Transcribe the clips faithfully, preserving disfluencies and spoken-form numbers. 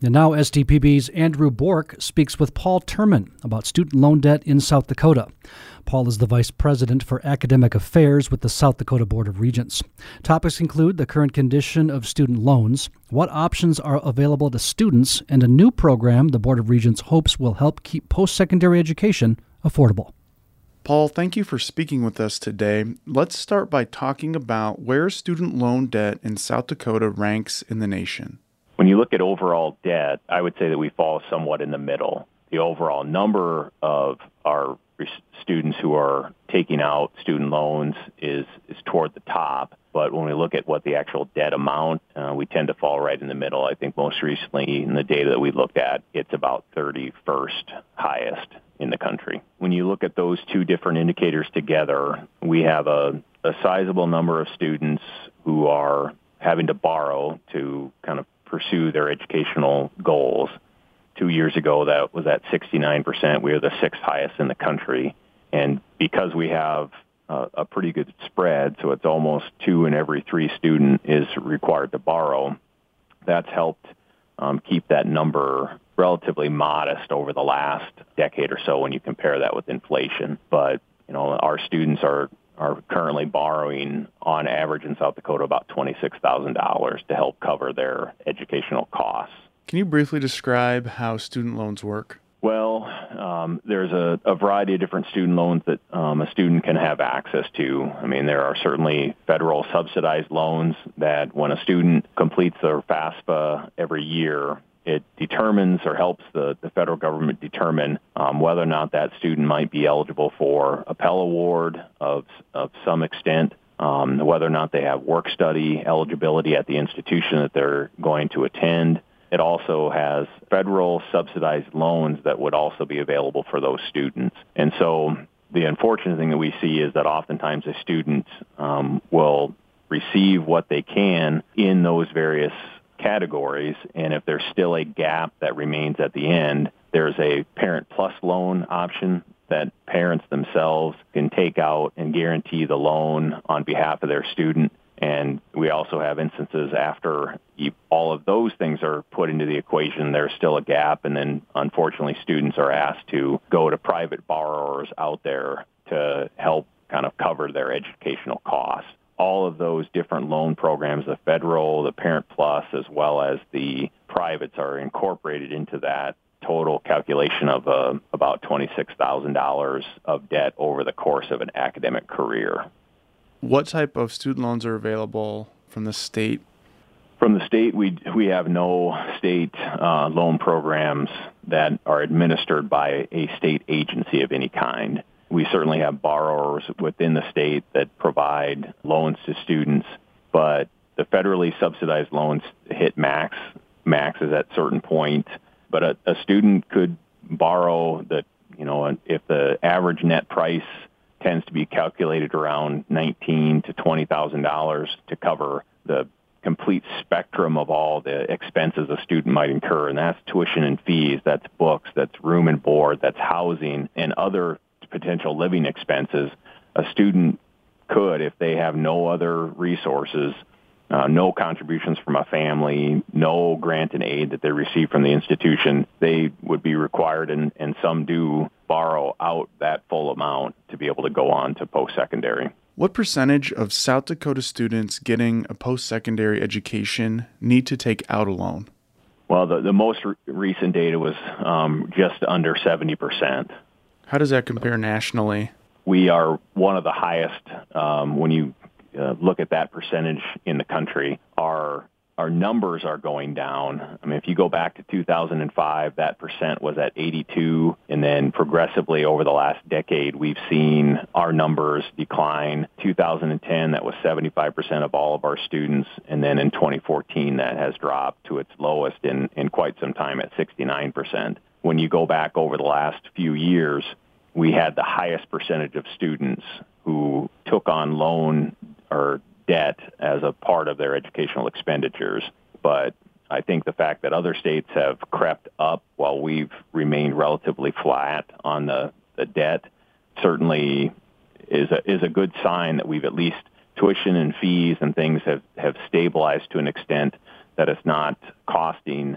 And now S T P B's Andrew Bork speaks with Paul Turman about student loan debt in South Dakota. Paul is the Vice President for Academic Affairs with the South Dakota Board of Regents. Topics include the current condition of student loans, what options are available to students, and a new program the Board of Regents hopes will help keep post-secondary education affordable. Paul, thank you for speaking with us today. Let's start by talking about where student loan debt in South Dakota ranks in the nation. When you look at overall debt, I would say that we fall somewhat in the middle. The overall number of our students who are taking out student loans is, is toward the top. But when we look at what the actual debt amount, uh, we tend to fall right in the middle. I think most recently in the data that we looked at, it's about thirty-first highest in the country. When you look at those two different indicators together, we have a, a sizable number of students who are having to borrow to kind of pursue their educational goals. Two years ago, that was at sixty-nine percent. We are the sixth highest in the country. And because we have uh, a pretty good spread, so it's almost two in every three student is required to borrow, that's helped um, keep that number relatively modest over the last decade or so when you compare that with inflation. But, you know, our students are are currently borrowing on average in South Dakota about twenty-six thousand dollars to help cover their educational costs. Can you briefly describe how student loans work? Well, um, there's a, a variety of different student loans that um, a student can have access to. I mean, there are certainly federal subsidized loans that when a student completes their FAFSA every year, it determines or helps the, the federal government determine um, whether or not that student might be eligible for a Pell Award of, of some extent, um, whether or not they have work study eligibility at the institution that they're going to attend. It also has federal subsidized loans that would also be available for those students. And so the unfortunate thing that we see is that oftentimes a student um, will receive what they can in those various categories, and if there's still a gap that remains at the end, there's a Parent Plus loan option that parents themselves can take out and guarantee the loan on behalf of their student. And we also have instances after all of those things are put into the equation, there's still a gap, and then unfortunately students are asked to go to private borrowers out there to help kind of cover their educational costs. All of those different loan programs, the federal, the Parent Plus, as well as the privates, are incorporated into that total calculation of uh, about twenty-six thousand dollars of debt over the course of an academic career. What type of student loans are available from the state? From the state, we we have no state uh, loan programs that are administered by a state agency of any kind. We certainly have borrowers within the state that provide loans to students, but the federally subsidized loans hit max maxes at certain point. But a, a student could borrow the, you know, if the average net price tends to be calculated around nineteen to twenty thousand dollars to cover the complete spectrum of all the expenses a student might incur, and that's tuition and fees, that's books, that's room and board, that's housing, and other potential living expenses. A student could, if they have no other resources, uh, no contributions from a family, no grant and aid that they receive from the institution, they would be required, and, and some do, borrow out that full amount to be able to go on to post-secondary. What percentage of South Dakota students getting a post-secondary education need to take out a loan? Well, the, the most re- recent data was um, just under seventy percent. How does that compare nationally? We are one of the highest um, when you uh, look at that percentage in the country. Our our numbers are going down. I mean, if you go back to two thousand five, that percent was at eighty-two, and then progressively over the last decade, we've seen our numbers decline. two thousand ten, that was seventy-five percent of all of our students, and then in twenty fourteen, that has dropped to its lowest in, in quite some time at sixty-nine percent. When you go back over the last few years, we had the highest percentage of students who took on loan or debt as a part of their educational expenditures. But I think the fact that other states have crept up while we've remained relatively flat on the, the debt certainly is a, is a good sign that we've at least tuition and fees and things have, have stabilized to an extent that it's not costing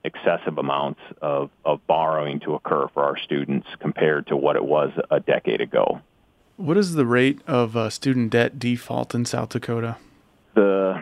excessive amounts of, of borrowing to occur for our students compared to what it was a decade ago. What is the rate of uh, student debt default in South Dakota? The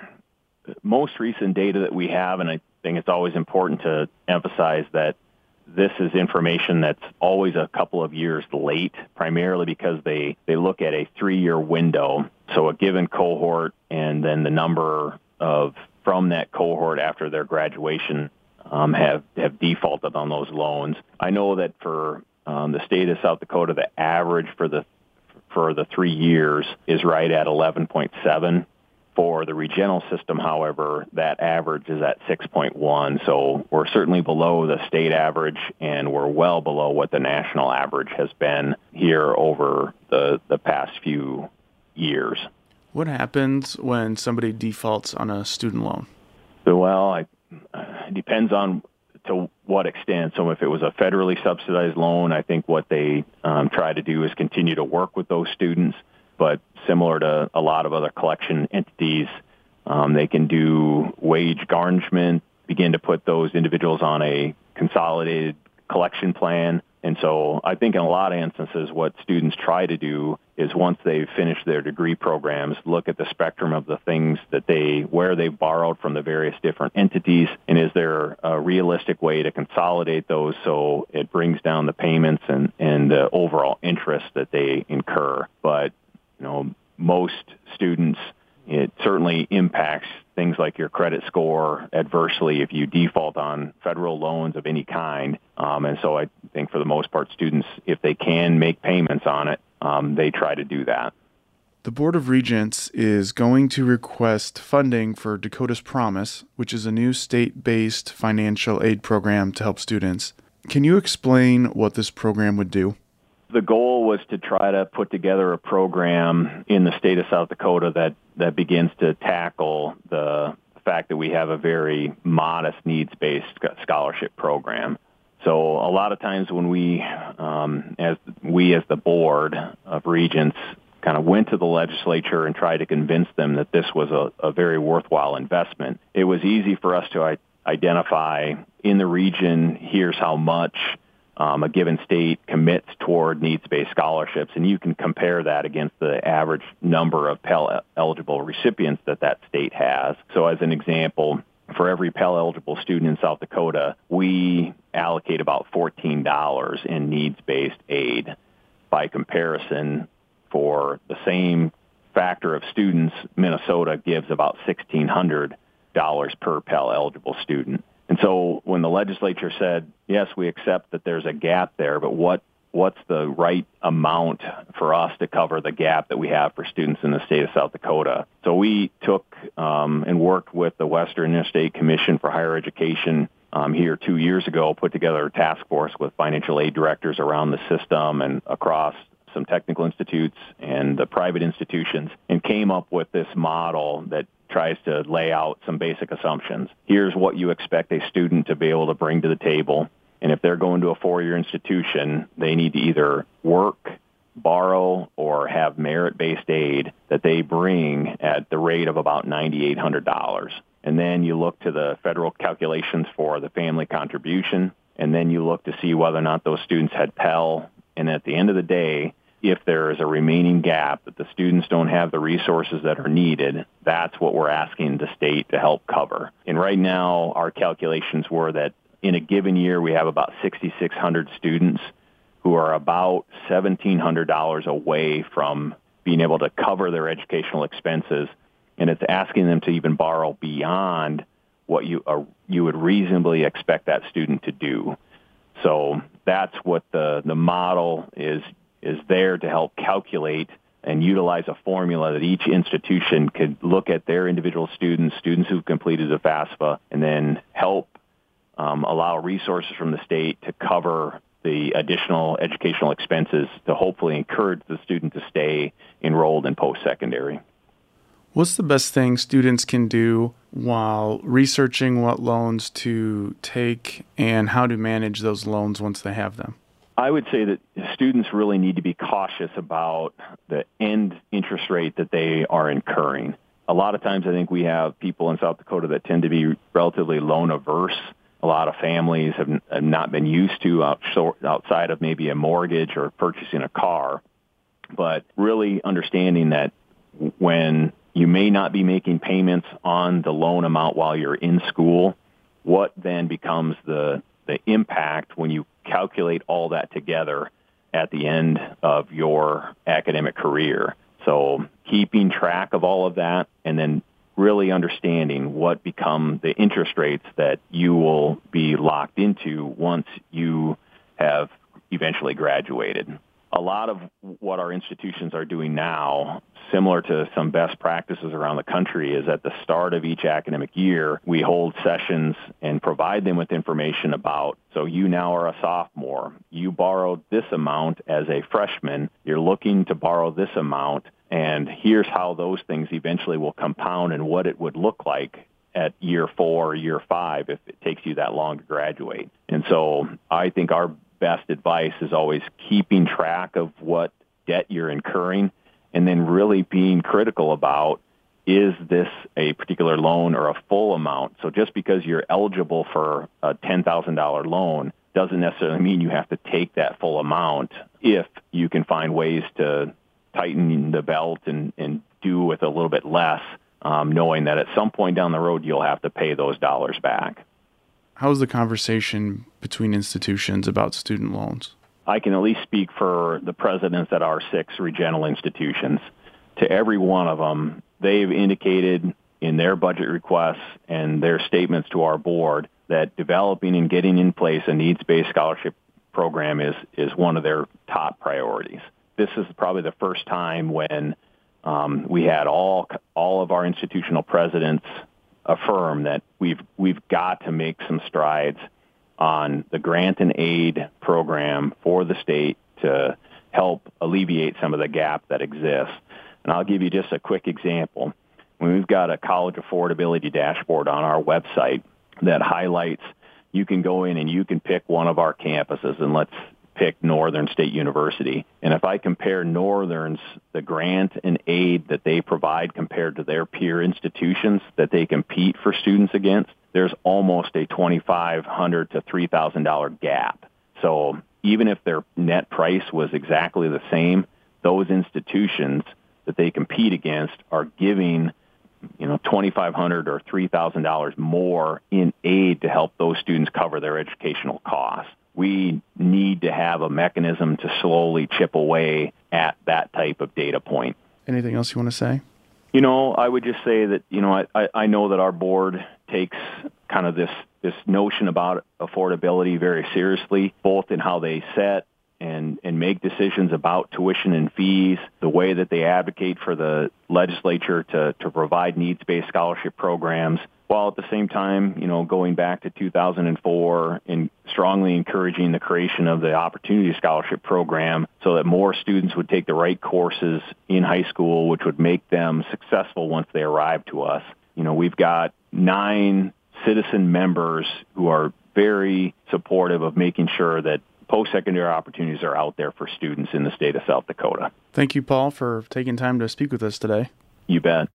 most recent data that we have, and I think it's always important to emphasize that this is information that's always a couple of years late, primarily because they, they look at a three-year window, so a given cohort and then the number of from that cohort after their graduation um, have, have defaulted on those loans. I know that for um, the state of South Dakota, the average for the for the three years is right at eleven point seven. For the regional system, however, that average is at six point one. So we're certainly below the state average, and we're well below what the national average has been here over the, the past few years. What happens when somebody defaults on a student loan? Well, I, it depends on to what extent. So if it was a federally subsidized loan, I think what they um, try to do is continue to work with those students. But similar to a lot of other collection entities, um, they can do wage garnishment, begin to put those individuals on a consolidated collection plan. And so I think in a lot of instances, what students try to do is once they've finished their degree programs, look at the spectrum of the things that they, where they've borrowed from the various different entities, and is there a realistic way to consolidate those so it brings down the payments and, and the overall interest that they incur. But, you know, most students, it certainly impacts things like your credit score adversely if you default on federal loans of any kind. Um, and so I think for the most part, students, if they can make payments on it, um, they try to do that. The Board of Regents is going to request funding for Dakota's Promise, which is a new state-based financial aid program to help students. Can you explain what this program would do? The goal was to try to put together a program in the state of South Dakota that, that begins to tackle the fact that we have a very modest needs-based scholarship program. So a lot of times when we, um, as we as the Board of Regents, kind of went to the legislature and tried to convince them that this was a, a very worthwhile investment, it was easy for us to I- identify in the region, here's how much Um, a given state commits toward needs-based scholarships, and you can compare that against the average number of Pell-eligible recipients that that state has. So as an example, for every Pell-eligible student in South Dakota, we allocate about fourteen dollars in needs-based aid. By comparison, for the same factor of students, Minnesota gives about sixteen hundred dollars per Pell-eligible student. And so when the legislature said, yes, we accept that there's a gap there, but what what's the right amount for us to cover the gap that we have for students in the state of South Dakota? So we took um, and worked with the Western Interstate Commission for Higher Education um, here two years ago, put together a task force with financial aid directors around the system and across some technical institutes and the private institutions, and came up with this model that tries to lay out some basic assumptions. Here's what you expect a student to be able to bring to the table. And if they're going to a four-year institution, they need to either work, borrow, or have merit-based aid that they bring at the rate of about nine thousand eight hundred dollars. And then you look to the federal calculations for the family contribution, and then you look to see whether or not those students had Pell. And at the end of the day, if there is a remaining gap that the students don't have the resources that are needed, that's what we're asking the state to help cover. And right now, our calculations were that in a given year, we have about six thousand six hundred students who are about one thousand seven hundred dollars away from being able to cover their educational expenses. And it's asking them to even borrow beyond what you uh, you would reasonably expect that student to do. So that's what the, the model is is there to help calculate and utilize a formula that each institution could look at their individual students, students who've completed a FAFSA, and then help um, allow resources from the state to cover the additional educational expenses to hopefully encourage the student to stay enrolled in post-secondary. What's the best thing students can do while researching what loans to take and how to manage those loans once they have them? I would say that students really need to be cautious about the end interest rate that they are incurring. A lot of times I think we have people in South Dakota that tend to be relatively loan averse, a lot of families have, have not been used to outside of maybe a mortgage or purchasing a car. But really understanding that when you may not be making payments on the loan amount while you're in school, what then becomes the, the impact when you calculate all that together at the end of your academic career. So keeping track of all of that and then really understanding what become the interest rates that you will be locked into once you have eventually graduated. A lot of what our institutions are doing now, similar to some best practices around the country, is at the start of each academic year, we hold sessions and provide them with information about, so you now are a sophomore. You borrowed this amount as a freshman. You're looking to borrow this amount, and here's how those things eventually will compound and what it would look like at year four or year five if it takes you that long to graduate. And so I think our best advice is always keeping track of what debt you're incurring and then really being critical about, is this a particular loan or a full amount? So just because you're eligible for a ten thousand dollars loan doesn't necessarily mean you have to take that full amount if you can find ways to tighten the belt and, and do with a little bit less, um, knowing that at some point down the road you'll have to pay those dollars back. How's the conversation between institutions about student loans? I can at least speak for the presidents at our six regional institutions. To every one of them, they've indicated in their budget requests and their statements to our board that developing and getting in place a needs-based scholarship program is, is one of their top priorities. This is probably the first time when um, we had all all of our institutional presidents affirm that we've we've got to make some strides on the grant and aid program for the state to help alleviate some of the gap that exists. And I'll give you just a quick example. When we've got a college affordability dashboard on our website that highlights, you can go in and you can pick one of our campuses, and let's pick Northern State University. And if I compare Northern's, the grant and aid that they provide compared to their peer institutions that they compete for students against, there's almost a twenty-five hundred dollars to three thousand dollars gap. So even if their net price was exactly the same, those institutions that they compete against are giving, you know, twenty-five hundred dollars or three thousand dollars more in aid to help those students cover their educational costs. We need to have a mechanism to slowly chip away at that type of data point. Anything else you want to say? You know, I would just say that, you know, I, I know that our board takes kind of this, this notion about affordability very seriously, both in how they set and, and make decisions about tuition and fees, the way that they advocate for the legislature to, to provide needs-based scholarship programs, while at the same time, you know, going back to two thousand four and strongly encouraging the creation of the Opportunity Scholarship Program so that more students would take the right courses in high school, which would make them successful once they arrive to us. You know, we've got nine citizen members who are very supportive of making sure that post-secondary opportunities are out there for students in the state of South Dakota. Thank you, Paul, for taking time to speak with us today. You bet.